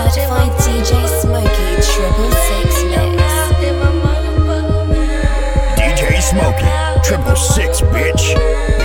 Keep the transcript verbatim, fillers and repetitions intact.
certified D J Smokey Triple Six Mix. D J Smokey, triple six, bitch.